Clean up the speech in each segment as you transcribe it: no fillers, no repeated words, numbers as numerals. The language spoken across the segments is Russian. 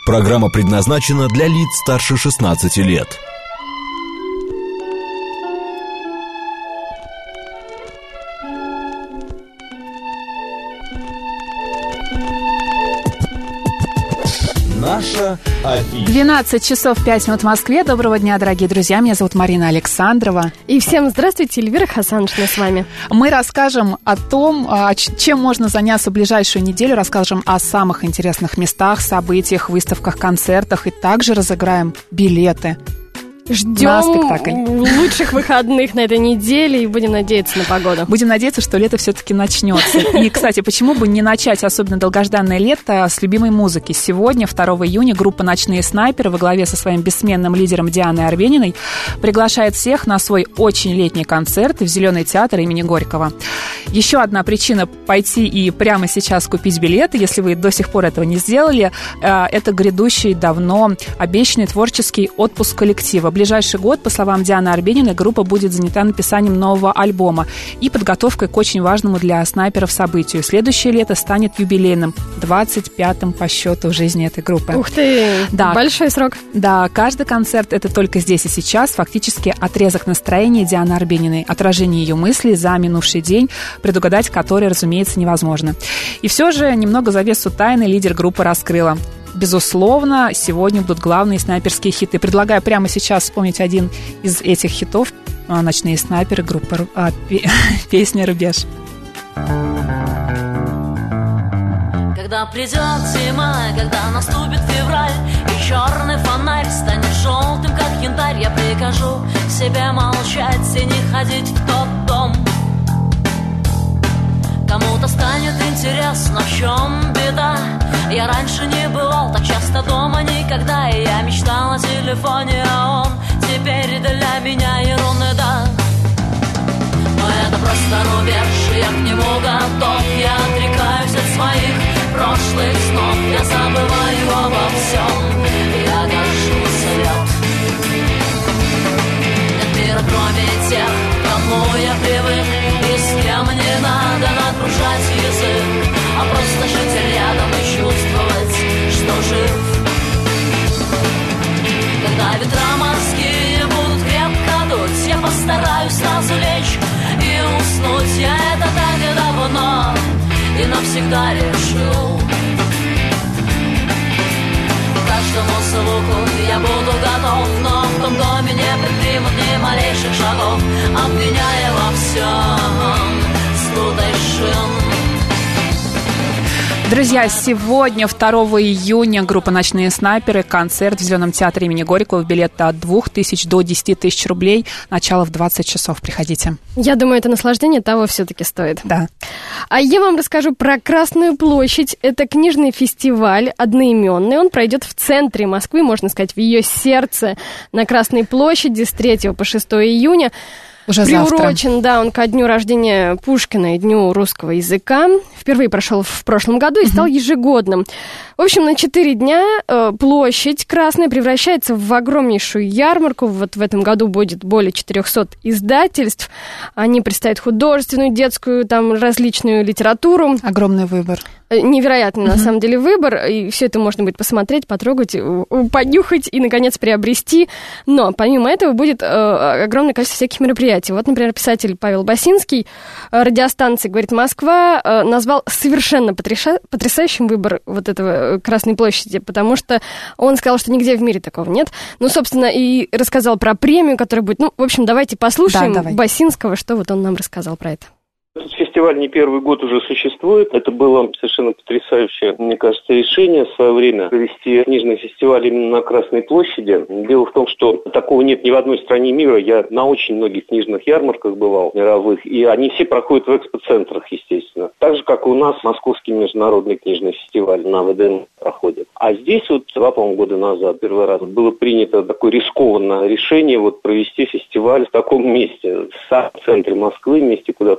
Программа предназначена для лиц старше 16 лет. Наша афиша. 12 часов 5 минут в Москве. Доброго дня, дорогие друзья. Меня зовут Марина Александрова. И всем здравствуйте, Эльвира Хасаншина с вами. Мы расскажем о том, чем можно заняться в ближайшую неделю. Расскажем о самых интересных местах, событиях, выставках, концертах. И также разыграем билеты. Ждем лучших выходных на этой неделе и будем надеяться на погоду. Будем надеяться, что лето все-таки начнется. И, кстати, почему бы не начать особенно долгожданное лето с любимой музыки? Сегодня, 2 июня, группа «Ночные снайперы» во главе со своим бессменным лидером Дианой Арбениной приглашает всех на свой очень летний концерт в Зеленый театр имени Горького. Еще одна причина пойти и прямо сейчас купить билеты, если вы до сих пор этого не сделали, это грядущий давно обещанный творческий отпуск коллектива. В ближайший год, по словам Дианы Арбениной, группа будет занята написанием нового альбома и подготовкой к очень важному для снайперов событию. Следующее лето станет юбилейным, 25-м по счету в жизни этой группы. Ух ты, да. Большой срок. Да, каждый концерт — это только здесь и сейчас, фактически отрезок настроения Дианы Арбениной, отражение ее мыслей за минувший день, предугадать который, разумеется, невозможно. И все же немного завесу тайны лидер группы раскрыла. Безусловно, сегодня будут главные снайперские хиты. Предлагаю прямо сейчас вспомнить один из этих хитов. «Ночные снайперы», группа песня «Рубеж». Когда придет зима, когда наступит февраль, и черный фонарь станет желтым, как янтарь, я прикажу себе молчать и не ходить в тот дом. Кому-то станет интересно, в чем беда. Я раньше не бывал так часто дома никогда, и я мечтал о телефоне, а он теперь для меня ерунда. Но это просто рубеж, я к нему готов. Я отрекаюсь от своих прошлых снов. Я забываю обо всем, я гожусь лед. Нет мира, кроме тех, к кому я привык, и с кем не надо нагружать язык, а просто жить рядом и чувствовать, что жив. Когда ветра морские будут крепко дуть, я постараюсь сразу лечь и уснуть. Я это так и давно и навсегда решил. К каждому звуку я буду готов, но в том доме не предпримут ни малейших шагов, обвиняя во всем спутай шин. Друзья, сегодня, 2 июня, группа «Ночные снайперы», концерт в Зеленом театре имени Горького. Билеты от 2000 до 10 тысяч рублей. Начало в 20 часов. Приходите. Я думаю, это наслаждение того все-таки стоит. Да. А я вам расскажу про Красную площадь. Это книжный фестиваль одноименный. Он пройдет в центре Москвы, можно сказать, в ее сердце, на Красной площади с 3 по 6 июня. Уже приурочен, завтра. Да, он ко дню рождения Пушкина и дню русского языка. Впервые прошел в прошлом году и стал ежегодным. В общем, на 4 дня площадь Красная превращается в огромнейшую ярмарку. Вот в этом году будет более 400 издательств. Они представят художественную, детскую, там различную литературу. Огромный выбор. Невероятный, на самом деле, выбор. И все это можно будет посмотреть, потрогать, понюхать и, наконец, приобрести. Но, помимо этого, будет огромное количество всяких мероприятий. Вот, например, писатель Павел Басинский радиостанции «Говорит Москва» назвал совершенно потрясающим выбор вот этого Красной площади, потому что он сказал, что нигде в мире такого нет. Ну, собственно, и рассказал про премию, которая будет... Ну, в общем, давайте послушаем Басинского, что вот он нам рассказал про это. Этот фестиваль не первый год уже существует. Это было совершенно потрясающее, мне кажется, решение в свое время провести книжный фестиваль именно на Красной площади. Дело в том, что такого нет ни в одной стране мира. Я на очень многих книжных ярмарках бывал, мировых, и они все проходят в экспоцентрах, естественно. Так же, как и у нас Московский международный книжный фестиваль на ВДН проходит. А здесь вот 2, по-моему, года назад, первый раз, было принято такое рискованное решение вот провести фестиваль в таком месте, в самом центре Москвы, месте, куда приходят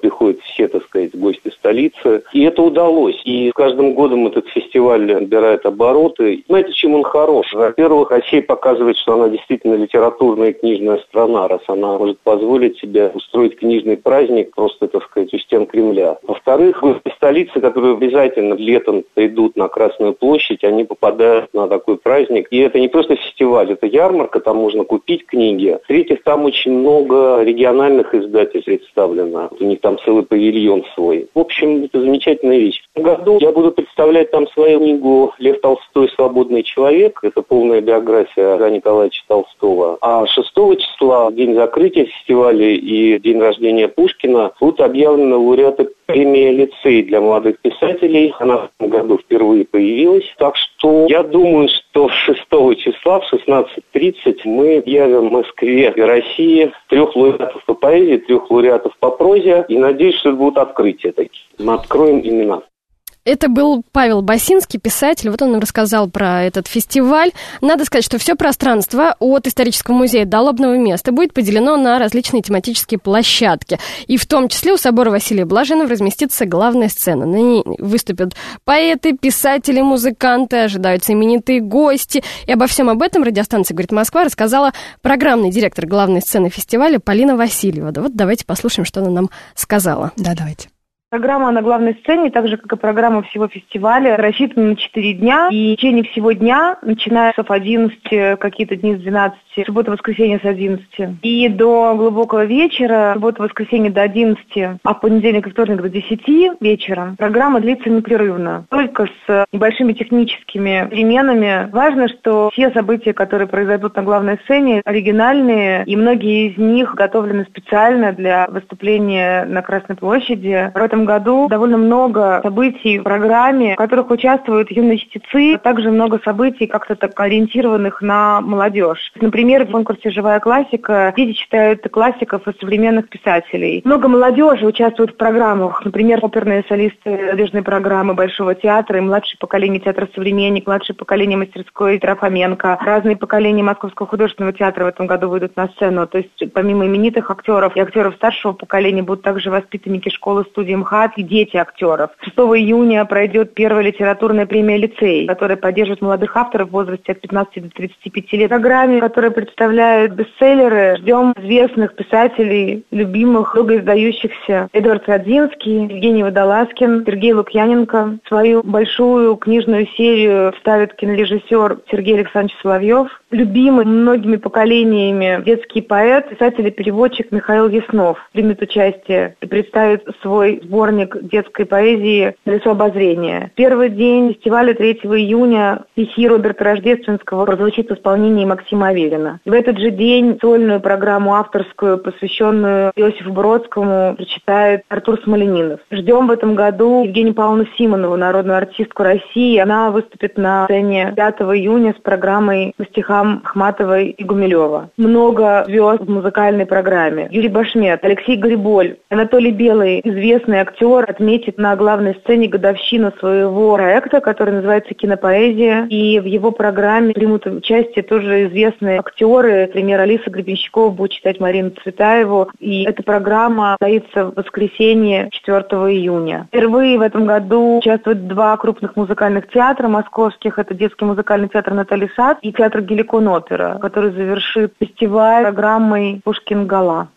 все, так сказать, гости столицы. И это удалось. И с каждым годом этот фестиваль набирает обороты. Знаете, чем он хорош? Во-первых, Россия показывает, что она действительно литературная и книжная страна, раз она может позволить себе устроить книжный праздник просто, так сказать, у стен Кремля. Во-вторых, гости столицы, которые обязательно летом идут на Красную площадь, они попадают на такой праздник. И это не просто фестиваль, это ярмарка, там можно купить книги. В-третьих, там очень много региональных издательств представлено. У них там целый павильон свой. В общем, это замечательная вещь. В году я буду представлять там свою книгу «Лев Толстой. Свободный человек». Это полная биография Льва Николаевича Толстого. А 6 числа, день закрытия фестиваля и день рождения Пушкина, будут объявлены лауреаты премии «Лицей» для молодых писателей. Она в этом году впервые появилась. Так что я думаю, что 6 числа в 16:30 мы объявим в Москве и России 3 лауреатов по поэзии, 3 лауреатов по прозе. И надеюсь, что это будут открытия такие. Мы откроем имена. Это был Павел Басинский, писатель. Вот он нам рассказал про этот фестиваль. Надо сказать, что все пространство от исторического музея до лобного места будет поделено на различные тематические площадки. И в том числе у собора Василия Блаженного разместится главная сцена. На ней выступят поэты, писатели, музыканты, ожидаются именитые гости. И обо всем об этом радиостанция «Говорит Москва» рассказала программный директор главной сцены фестиваля Полина Васильева. Да вот давайте послушаем, что она нам сказала. Да, давайте. Программа на главной сцене, так же, как и программа всего фестиваля, рассчитана на 4 дня. И в течение всего дня, начиная с 11, какие-то дни с 12, суббота-воскресенье с 11, и до глубокого вечера, суббота-воскресенье до 11, а в понедельник и вторник до 10 вечера, программа длится непрерывно, только с небольшими техническими переменами. Важно, что все события, которые произойдут на главной сцене, оригинальные, и многие из них готовлены специально для выступления на Красной площади. В этом году довольно много событий в программе, в которых участвуют юные чтецы, а также много событий, как-то так ориентированных на молодежь. Например, в конкурсе «Живая классика» дети читают классиков и современных писателей. Много молодежи участвует в программах, например, оперные солисты молодежной программы Большого театра и младшее поколение театра «Современник», младшее поколение мастерской Трофименко. Разные поколения Московского художественного театра в этом году выйдут на сцену. То есть помимо именитых актеров и актеров старшего поколения будут также воспитанники школы-студии МХАТ и дети актеров. 6 июня пройдет первая литературная премия «Лицей», которая поддерживает молодых авторов в возрасте от 15 до 35 лет. В программе, которая представляет бестселлеры, ждем известных писателей, любимых, много издающихся. Эдуард Радзинский, Евгений Водолазкин, Сергей Лукьяненко. Свою большую книжную серию ставит кинорежиссер Сергей Александрович Соловьев. Любимый многими поколениями детский поэт, писатель и переводчик Михаил Яснов примет участие и представит свой сборник детской поэзии «Лицо обозрения». Первый день фестиваля 3 июня стихи Роберта Рождественского прозвучит в исполнении Максима Аверина. В этот же день сольную программу авторскую, посвященную Иосифу Бродскому, прочитает Артур Смоленинов. Ждем в этом году Евгению Павловну Симонову, народную артистку России. Она выступит на сцене 5 июня с программой по стихам Ахматовой и Гумилева. Много звезд в музыкальной программе. Юрий Башмет, Алексей Гриболь, Анатолий Белый, известный актер, отметит на главной сцене годовщину своего проекта, который называется «Кинопоэзия». И в его программе примут участие тоже известные актеры. Например, Алиса Гребенщикова будет читать Марину Цветаеву. И эта программа состоится в воскресенье 4 июня. Впервые в этом году участвуют 2 крупных музыкальных театра московских. Это детский музыкальный театр «Натальи Сад» и театр «Геликон-опера», который завершит фестиваль программой «Пушкин-Гала».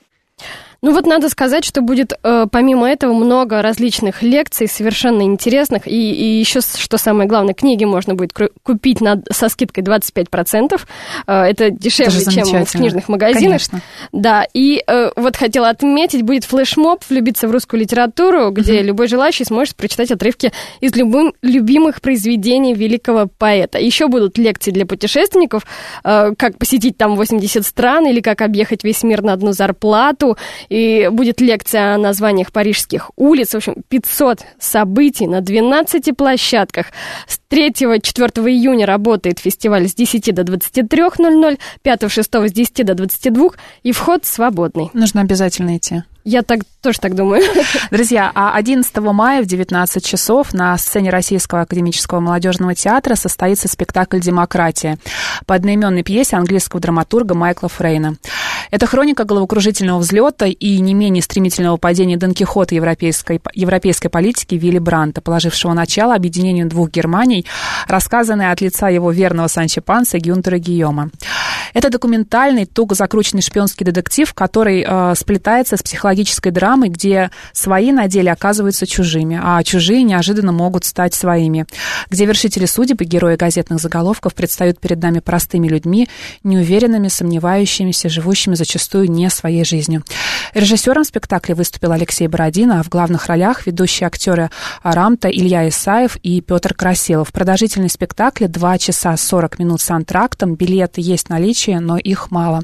Ну вот надо сказать, что будет помимо этого много различных лекций, совершенно интересных. И еще, что самое главное, книги можно будет купить со скидкой 25%. Это дешевле, чем в книжных магазинах. Конечно. Да, и вот хотела отметить, будет флешмоб «Влюбиться в русскую литературу», где любой желающий сможет прочитать отрывки из любимых произведений великого поэта. Еще будут лекции для путешественников, как посетить там 80 стран или как объехать весь мир на одну зарплату. И будет лекция о названиях парижских улиц. В общем, 500 событий на 12 площадках. С 3-4 июня работает фестиваль с 10 до 23:00, 5-6 с 10 до 22, и вход свободный. Нужно обязательно идти. Я тоже так думаю. Друзья, а 11 мая в 19 часов на сцене Российского академического молодежного театра состоится спектакль «Демократия» по одноименной пьесе английского драматурга Майкла Фрейна. Это хроника головокружительного взлета и не менее стремительного падения Дон Кихота европейской политики Вилли Брандта, положившего начало объединению двух Германий, рассказанная от лица его верного Санчо Панса Гюнтера Гийома. Это документальный, туго закрученный шпионский детектив, который сплетается с психологической драмой, где свои на деле оказываются чужими, а чужие неожиданно могут стать своими, где вершители судеб и герои газетных заголовков предстают перед нами простыми людьми, неуверенными, сомневающимися, живущими зачастую не своей жизнью. Режиссером спектакля выступил Алексей Бородин, а в главных ролях ведущие актеры Рамта, Илья Исаев и Петр Красилов. Продолжительность спектакля 2 часа 40 минут с антрактом. Билеты есть в наличии, но их мало.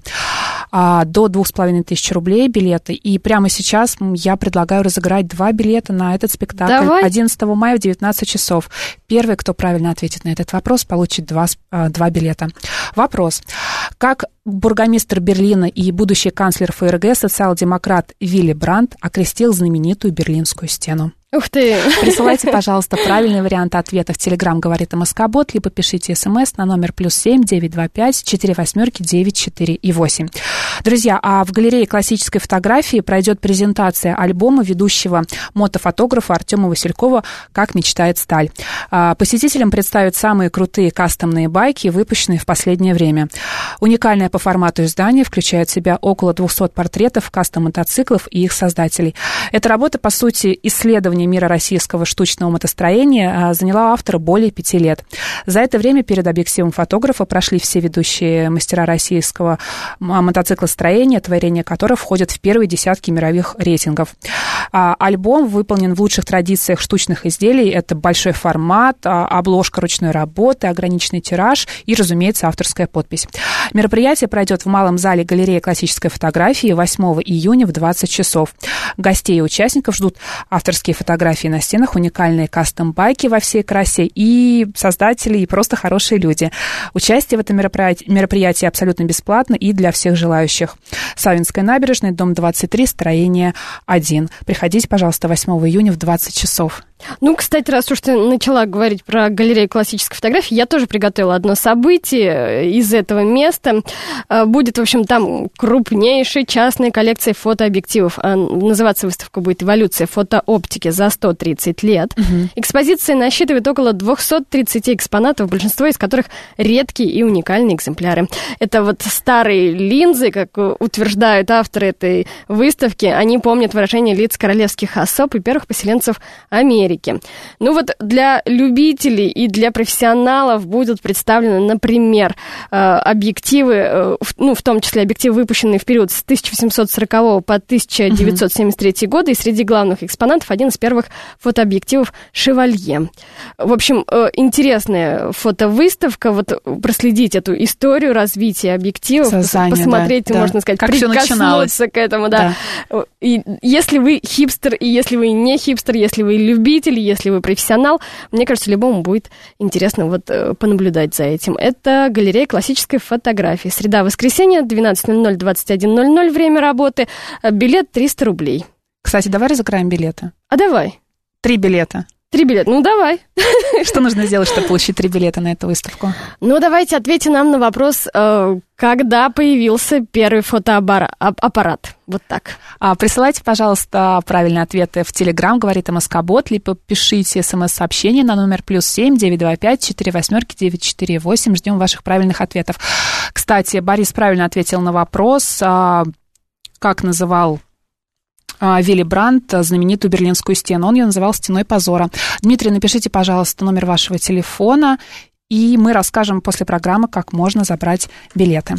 До 2500 рублей билеты. И прямо сейчас я предлагаю разыграть 2 билета на этот спектакль. Давай. 11 мая в 19 часов. Первый, кто правильно ответит на этот вопрос, получит 2 билета. Вопрос. Как бургомистр Берлина и будущий канцлер ФРГ, социал-демократ Вилли Брандт, окрестил знаменитую Берлинскую стену? Ух ты! Присылайте, пожалуйста, правильный вариант ответа в Telegram «Говорит МСК-бот», либо пишите смс на номер +7 925 48 94 и 8. Друзья, а в галерее классической фотографии пройдет презентация альбома ведущего мотофотографа Артема Василькова «Как мечтает сталь». Посетителям представят самые крутые кастомные байки, выпущенные в последнее время. Уникальное по формату издание включает в себя около 200 портретов кастом-мотоциклов и их создателей. Эта работа, по сути, исследование мира российского штучного мотостроения заняла автора более 5 лет. За это время перед объективом фотографа прошли все ведущие мастера российского мотоциклостроения, творения которых входят в первые десятки мировых рейтингов. Альбом выполнен в лучших традициях штучных изделий. Это большой формат, обложка ручной работы, ограниченный тираж и, разумеется, авторская подпись. Мероприятие пройдет в малом зале галереи классической фотографии 8 июня в 20 часов. Гостей и участников ждут авторские фотографии на стенах, уникальные кастом-байки во всей красе и создатели, и просто хорошие люди. Участие в этом мероприятии абсолютно бесплатно и для всех желающих. Савинская набережная, дом 23, строение 1. Приходите, пожалуйста, 8 июня в 20 часов. Ну, кстати, раз уж ты начала говорить про галерею классической фотографии, я тоже приготовила одно событие из этого места. Будет, в общем, там крупнейшая частная коллекция фотообъективов. Называться выставка будет «Эволюция фотооптики за 130 лет». Угу. Экспозиция насчитывает около 230 экспонатов, большинство из которых редкие и уникальные экземпляры. Это вот старые линзы, как утверждают авторы этой выставки. Они помнят выражение лиц королевских особ и первых поселенцев Америки. Ну вот для любителей и для профессионалов будут представлены, например, объективы, ну, в том числе объективы, выпущенные в период с 1840 по 1973 годы, и среди главных экспонатов один из первых фотообъективов «Шевалье». В общем, интересная фотовыставка, вот проследить эту историю развития объективов, посмотреть, да, можно сказать, как прикоснуться к этому, да. И если вы хипстер, и если вы не хипстер, если вы любитель, если вы профессионал, мне кажется, любому будет интересно вот понаблюдать за этим. Это галерея классической фотографии. Среда-воскресенье, 12:00, 21:00 время работы. Билет 300 рублей. Кстати, давай разыграем билеты. А давай. 3 билета. 3 билета, ну давай. Что нужно сделать, чтобы получить 3 билета на эту выставку? Ну, давайте ответьте нам на вопрос, когда появился первый фотоаппарат. Вот так. Присылайте, пожалуйста, правильные ответы в Telegram, говорит МСК-бот, либо пишите смс-сообщение на номер +7 925 48 948. Ждем ваших правильных ответов. Кстати, Борис правильно ответил на вопрос, как называл Вилли Брандт знаменитую Берлинскую стену. Он ее называл «Стеной позора». Дмитрий, напишите, пожалуйста, номер вашего телефона, и мы расскажем после программы, как можно забрать билеты.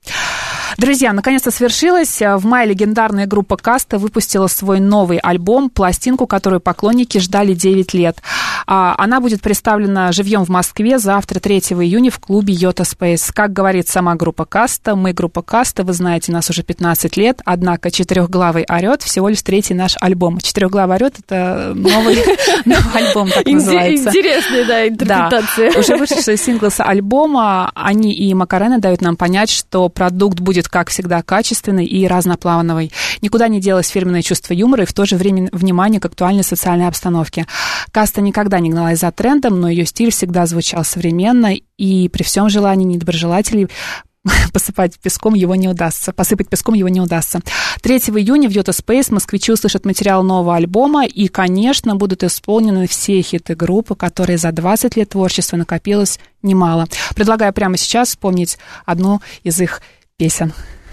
Друзья, наконец-то свершилось. В мае легендарная группа «Каста» выпустила свой новый альбом, пластинку, которую поклонники ждали 9 лет. Она будет представлена живьем в Москве завтра, 3 июня, в клубе «Йота Спейс». Как говорит сама группа «Каста», мы группа «Каста», вы знаете, нас уже 15 лет, однако «Четырехглавый орёт» всего лишь 3-й наш альбом. «Четырехглавый орёт» — это новый альбом, так называется. Интересная, да, интерпретация. Да. Уже вышедшие синглы с альбома, они и Макарена дают нам понять, что продукт будет, как всегда, качественный и разноплановый. Никуда не делось фирменное чувство юмора и в то же время внимание к актуальной социальной обстановке. «Каста» никогда не гналась за трендом, но ее стиль всегда звучал современно, и при всем желании недоброжелателей посыпать песком его не удастся. 3 июня в Йота Спейс москвичи услышат материал нового альбома, и, конечно, будут исполнены все хиты группы, которые за 20 лет творчества накопилось немало. Предлагаю прямо сейчас вспомнить одну из их песен.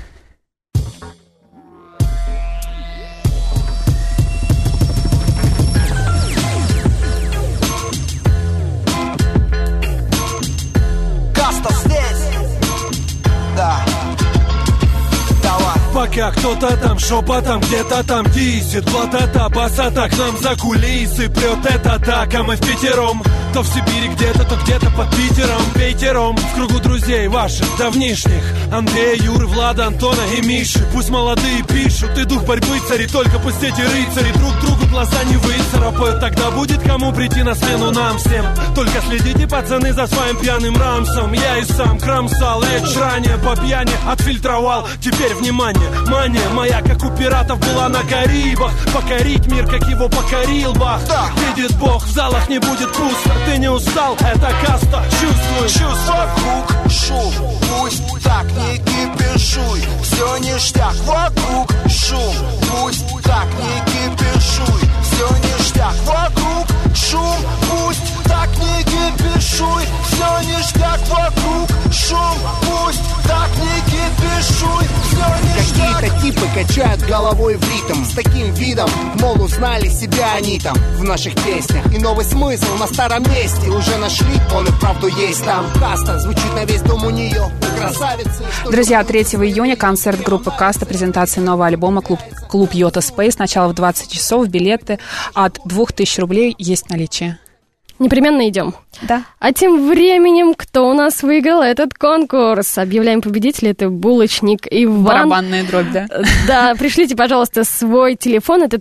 Пока кто-то там шепотом где-то там дисит, плата басата к нам за кулисы прет эта атака. Мы впятером, то в Сибири где-то, то где-то под Питером. Пейтером в кругу друзей ваших давнишних: Андрея, Юры, Влада, Антона и Миши. Пусть молодые пишут, и дух борьбы цари, только пусть эти рыцари друг другу глаза не выцарапают. Тогда будет кому прийти на смену нам всем. Только следите, пацаны, за своим пьяным рамсом. Я и сам кромсал речь ранее, по пьяни отфильтровал. Теперь внимание, мания моя, как у пиратов, была на Карибах. Покорить мир, как его покорил Бах. Видит Бог, в залах не будет пусто. Ты не устал, это каста, чувствуй. Вокруг шум, пусть так не кипишуй. Все ништяк, вокруг шум, пусть так не кипишуй. Все ништяк, вокруг шум, пусть так не кипишуй. Все ништяк, вокруг шум, пусть так не кипишуй. Какие-то типы качают головой в ритм с таким видом, мол, узнали себя они там в наших песнях. И новый смысл на старом месте уже нашли, он и вправду есть там. Каста звучит на весь дом у нее, красавицы. Друзья, 3 июня концерт группы Каста, презентация нового альбома «Клуб Йота Спейс». Начало в 20 часов, билеты от 2000 рублей есть в наличии. Непременно идем. Да. А тем временем, кто у нас выиграл этот конкурс? Объявляем победителя, это булочник Иван. Барабанная дробь, да? Да, пришлите, пожалуйста, свой телефон, это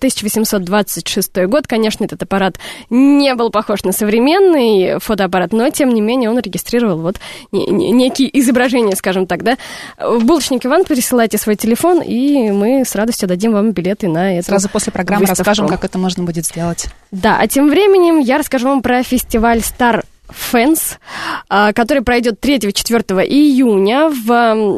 1826 год. Конечно, этот аппарат не был похож на современный фотоаппарат, но, тем не менее, он регистрировал вот некие изображения, скажем так, да. Булочник Иван, присылайте свой телефон, и мы с радостью дадим вам билеты на эту Сразу после программы выставку. расскажем, как это можно будет сделать. Да, а тем временем я расскажу вам про фестиваль Star Fans, который пройдет 3-4 июня в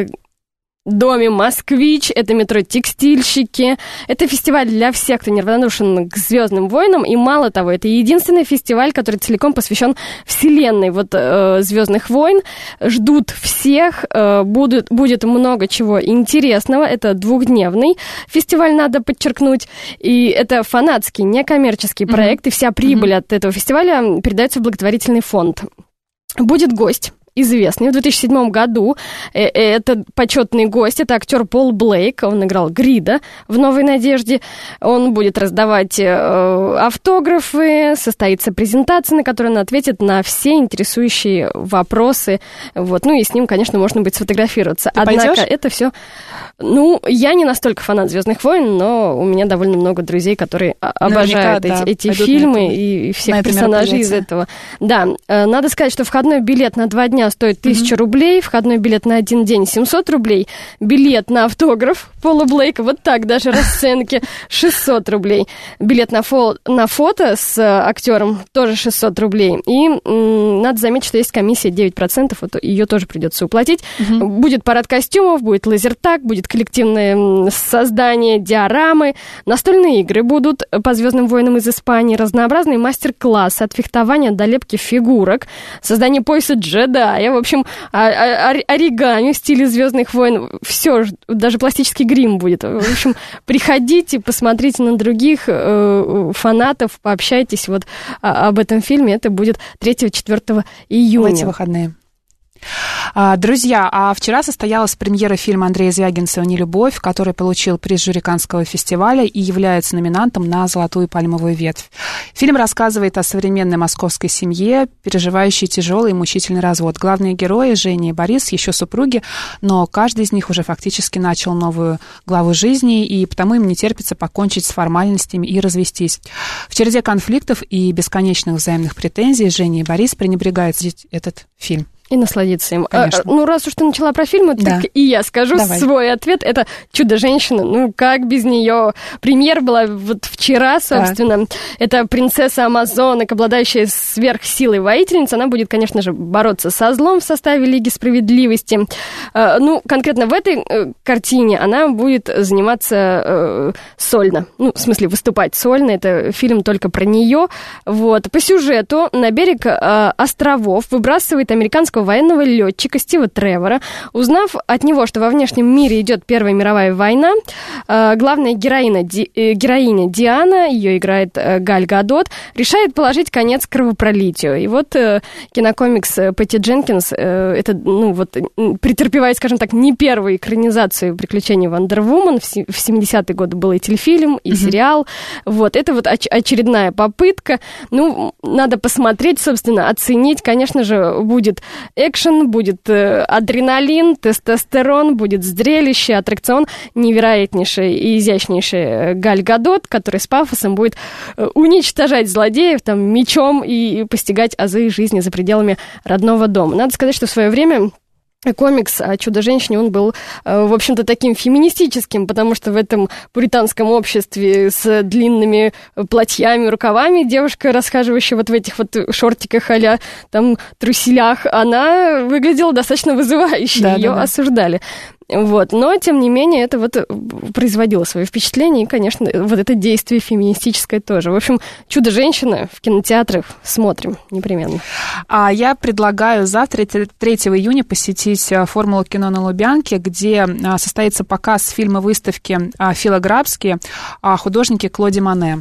доме «Москвич». Это метро «Текстильщики». Это фестиваль для всех, кто неравнодушен к «Звездным войнам». И мало того, это единственный фестиваль, который целиком посвящен вселенной «Звездных войн». Ждут всех. Будет много чего интересного. Это двухдневный фестиваль, надо подчеркнуть. И это фанатский, некоммерческий проект. И вся прибыль от этого фестиваля передается в благотворительный фонд. Будет гость известный. В 2007 году это почетный гость, это актер Пол Блейк, он играл Грида в «Новой надежде». Он будет раздавать автографы, состоится презентация, на которой он ответит на все интересующие вопросы. Вот. Ну и с ним, конечно, можно будет сфотографироваться. Ты Однако пойдешь? это все... Ну, я не настолько фанат «Звездных войн», но у меня довольно много друзей, которые обожают эти фильмы и всех персонажей из этого. Да, надо сказать, что входной билет на 2 дня стоит 1000 рублей, входной билет на 1 день 700 рублей, билет на автограф Пола Блейка, вот так даже расценки, 600 рублей, билет на фото с актером тоже 600 рублей, и надо заметить, что есть комиссия 9%, вот ее тоже придется уплатить. Будет парад костюмов, будет лазертаг, будет коллективное создание диорамы, настольные игры будут по «Звездным войнам» из Испании, разнообразные мастер-классы от фехтования до лепки фигурок, создание пояса джедая, в общем, оригами в стиле «Звездных войн», все, даже пластический грим будет. В общем, приходите, посмотрите на других фанатов, пообщайтесь вот об этом фильме. Это будет 3-4 июня. В эти выходные. Друзья, а вчера состоялась премьера фильма Андрея Звягинцева «Нелюбовь», который получил приз жюри Каннского фестиваля и является номинантом на «Золотую пальмовую ветвь». Фильм рассказывает о современной московской семье, переживающей тяжелый и мучительный развод. Главные герои Женя и Борис еще супруги, но каждый из них уже фактически начал новую главу жизни, и потому им не терпится покончить с формальностями и развестись. В череде конфликтов и бесконечных взаимных претензий Женя и Борис пренебрегают этот фильм. И насладиться им. Конечно. Раз уж ты начала про фильмы, так и я скажу свой ответ. Это «Чудо-женщина». Как без нее? Премьера была вот вчера, собственно. Это принцесса Амазонок, обладающая сверхсилой воительница. Она будет, конечно же, бороться со злом в составе Лиги Справедливости. Конкретно в этой картине она будет заниматься сольно. В смысле, выступать сольно. Это фильм только про нее. Вот. По сюжету на берег островов выбрасывает американского военного летчика Стива Тревора. Узнав от него, что во внешнем мире идет Первая мировая война, главная героиня Диана, ее играет Галь Гадот, решает положить конец кровопролитию. И вот кинокомикс Пэтти Дженкинс претерпевает, скажем так, не первую экранизацию приключений Вандер-Вумен. В 70-е годы был и телефильм, и сериал. Вот. Это вот очередная попытка. Надо посмотреть, собственно, оценить. Конечно же, будет экшен, будет адреналин, тестостерон, будет зрелище, аттракцион невероятнейший и изящнейший Галь Гадот, который с пафосом будет уничтожать злодеев мечом и постигать азы жизни за пределами родного дома. Надо сказать, что в свое время комикс о Чудо-женщине, он был, в общем-то, таким феминистическим, потому что в этом пуританском обществе с длинными платьями, рукавами девушка, расхаживающая вот в этих вот шортиках а-ля труселях, она выглядела достаточно вызывающе, ее осуждали. Вот. Но, тем не менее, это вот производило свое впечатление, и, конечно, вот это действие феминистическое тоже. В общем, «Чудо-женщина» в кинотеатрах смотрим непременно. Я предлагаю завтра, 3 июня, посетить «Формулу кино» на Лубянке, где состоится показ фильма-выставки Фила Грабски о художнике Клоде Моне.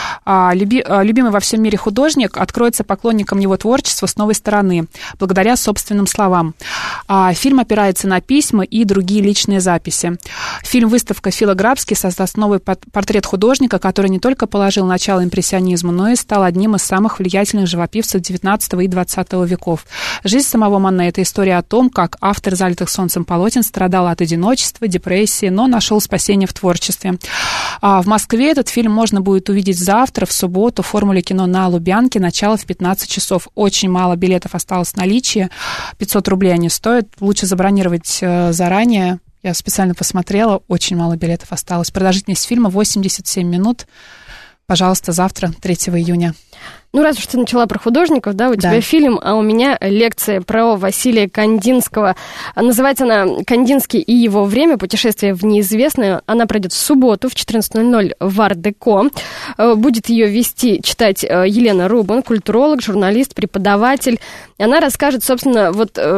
Любимый во всем мире художник откроется поклонникам его творчества с новой стороны, благодаря собственным словам. Фильм опирается на письма и другие личные записи. Фильм-выставка Фила Грабски создаст новый портрет художника, который не только положил начало импрессионизму, но и стал одним из самых влиятельных живописцев XIX и XX веков. Жизнь самого Моне – это история о том, как автор залитых солнцем полотен страдал от одиночества, депрессии, но нашел спасение в творчестве. В Москве этот фильм можно будет увидеть завтра, в субботу, в «Формуле кино» на Лубянке, начало в 15 часов. Очень мало билетов осталось в наличии, 500 рублей они стоят, лучше забронировать заранее. Я специально посмотрела, очень мало билетов осталось. Продолжительность фильма 87 минут. Пожалуйста, завтра, 3 июня. Раз уж ты начала про художников, у тебя фильм, а у меня лекция про Василия Кандинского. Называется она «Кандинский и его время. Путешествие в неизвестное». Она пройдет в субботу в 14:00 в Ар-Деко. Будет ее читать Елена Рубан, культуролог, журналист, преподаватель. Она расскажет, собственно,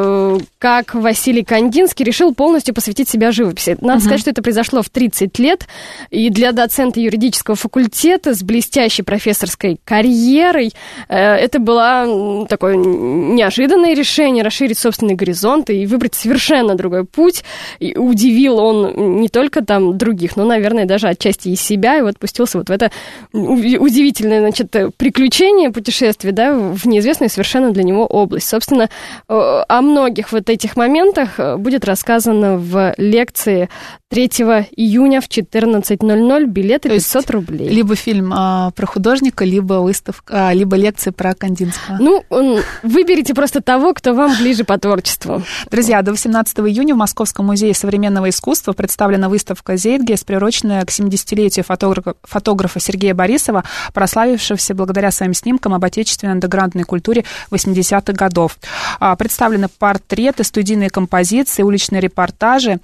как Василий Кандинский решил полностью посвятить себя живописи. Надо сказать, что это произошло в 30 лет. И для доцента юридического факультета с блестящей профессорской карьерой это было такое неожиданное решение расширить собственный горизонт и выбрать совершенно другой путь. И удивил он не только других, но, наверное, даже отчасти и себя. И вот пустился в это удивительное, приключение, путешествие, в неизвестную совершенно для него область. Собственно, о многих вот этих моментах будет рассказано в лекции 3 июня в 14:00. Билеты 500 рублей. Либо фильм про художника, либо выставка, либо лекции про Кандинского. Выберите просто того, кто вам ближе по творчеству. Друзья, до 18 июня в Московском музее современного искусства представлена выставка «Зейтгейз», приуроченная к 70-летию фотографа Сергея Борисова, прославившегося благодаря своим снимкам об отечественной андеграундной культуре 80-х годов. Представлены портреты, студийные композиции, уличные репортажи.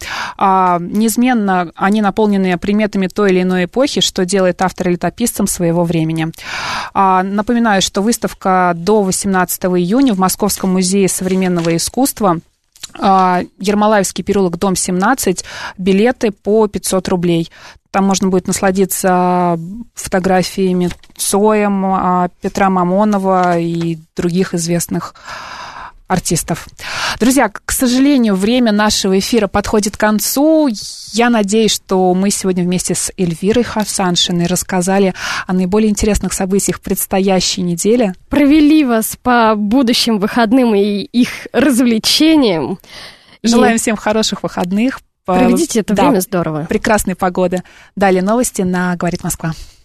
Неизменно они наполнены приметами той или иной эпохи, что делает автора летописцем своего времени. Напоминаю, что выставка до 18 июня в Московском музее современного искусства. Ермолаевский переулок, дом 17, билеты по 500 рублей. Там можно будет насладиться фотографиями Цоя, Петра Мамонова и других известных артистов. Друзья, к сожалению, время нашего эфира подходит к концу. Я надеюсь, что мы сегодня вместе с Эльвирой Хасаншиной рассказали о наиболее интересных событиях предстоящей недели. Провели вас по будущим выходным и их развлечениям. Желаем всем хороших выходных. Проведите это время здорово. Прекрасной погоды. Далее новости на «Говорит Москва».